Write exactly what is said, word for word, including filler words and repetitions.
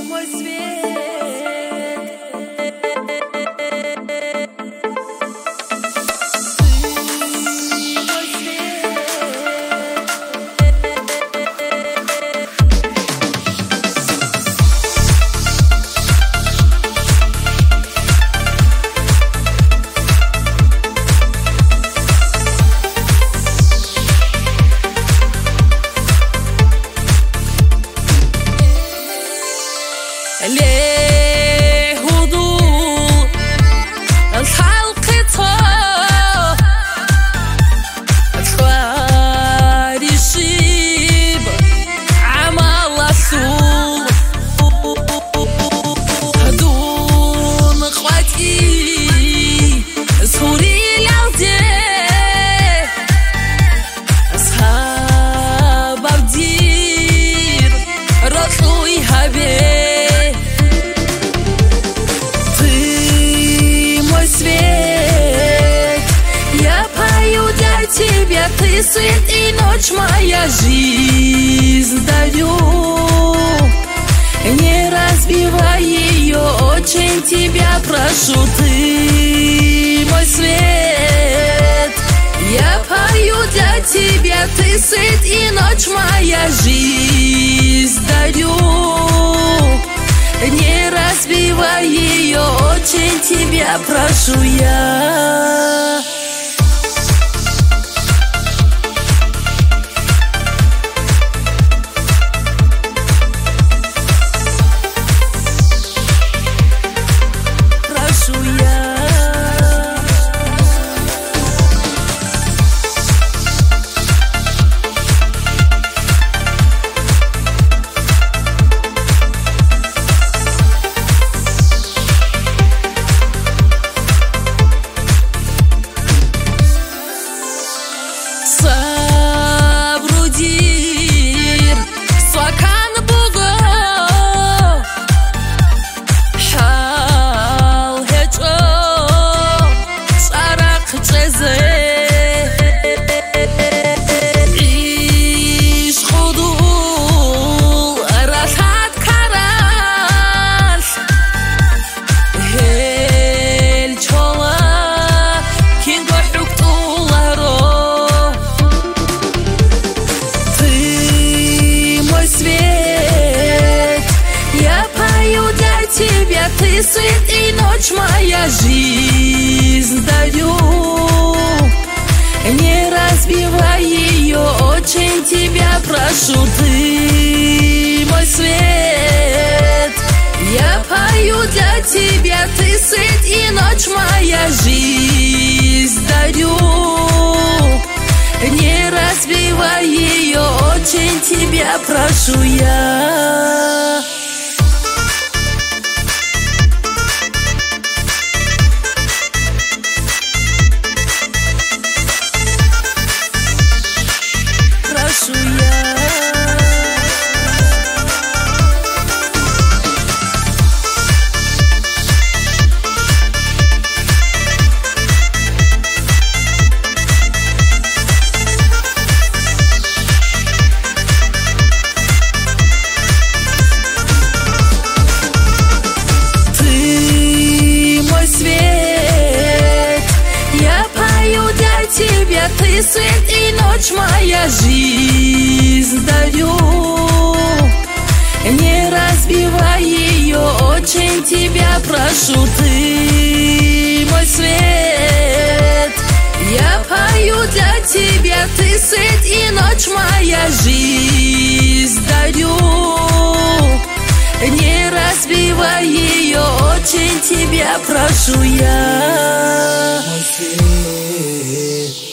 мой свет. ليه هدوء الحلق طار أطفال الشيب عمل السوق هدون اخواتي سوري العودة أصحاب بدير رطلوا يهبي Тебя ты свет и ночь, моя жизнь дарю. Не разбивай ее, очень тебя прошу. Ты мой свет, я пою для тебя. Ты свет и ночь, моя жизнь дарю. Не разбивай ее, очень тебя прошу я. Сабрудир Свакан Буго Шал Хечо Шарак Чезе Иш Худул Рахат Караш Хель Чола Кинго Хуктуларо Тебя ты свет и ночь, моя жизнь дарю. Не разбивай ее, очень тебя прошу. Ты мой свет, я пою для тебя. Ты свет и ночь, моя жизнь дарю. Не разбивай ее, очень тебя прошу я. Тебя ты свет и ночь, моя жизнь дарю. Не разбивай ее, очень тебя прошу. Ты мой свет, я пою для тебя. Ты свет и ночь, моя жизнь дарю. Не разбивай ее, очень тебя прошу я. Мой свет.